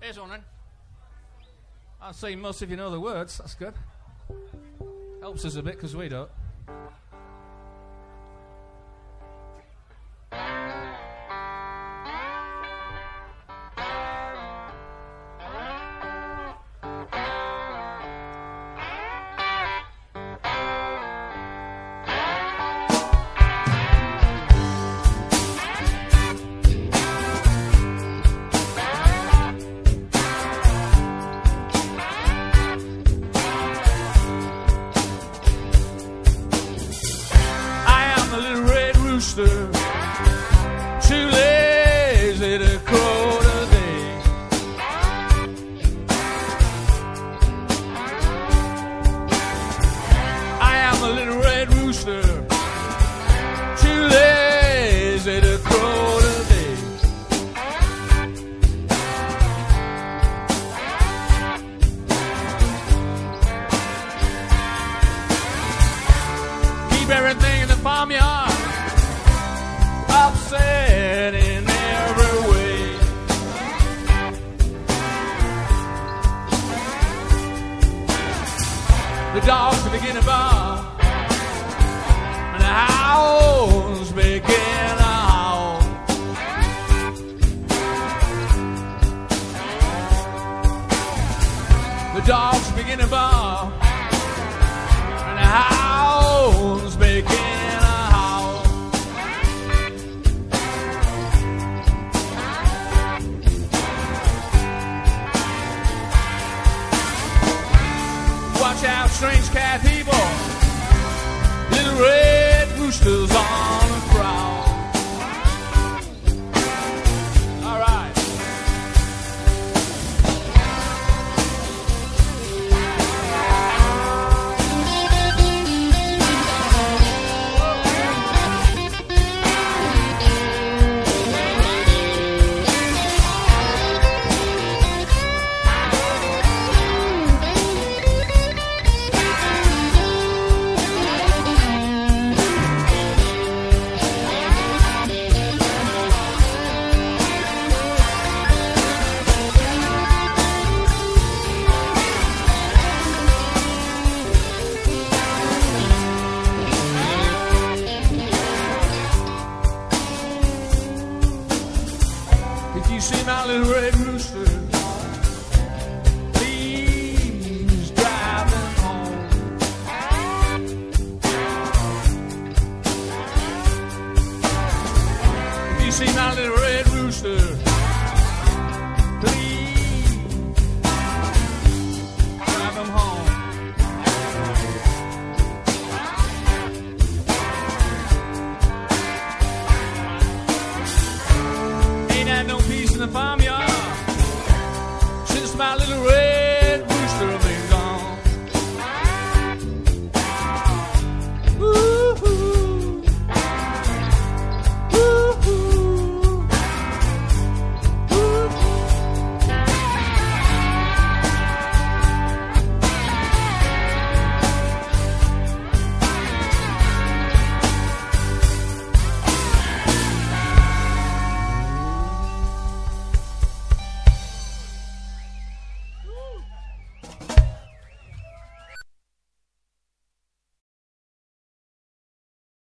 Here's one then. I'll say most if you know the words. That's good. Helps us a bit because we don't. Too lazy to crow today. I am the little red rooster, too lazy to crow today. Keep everything in the farmyard upset in every way. The dogs begin to bark and the hounds begin to howl. The dogs begin to bark and the hounds begin to howl. Watch out, strange cat people, little red roosters on the prowl. All right. If you see my little red rooster, please drive them home. If you see my little red rooster, please drive them home. Ain't had no peace in the farm.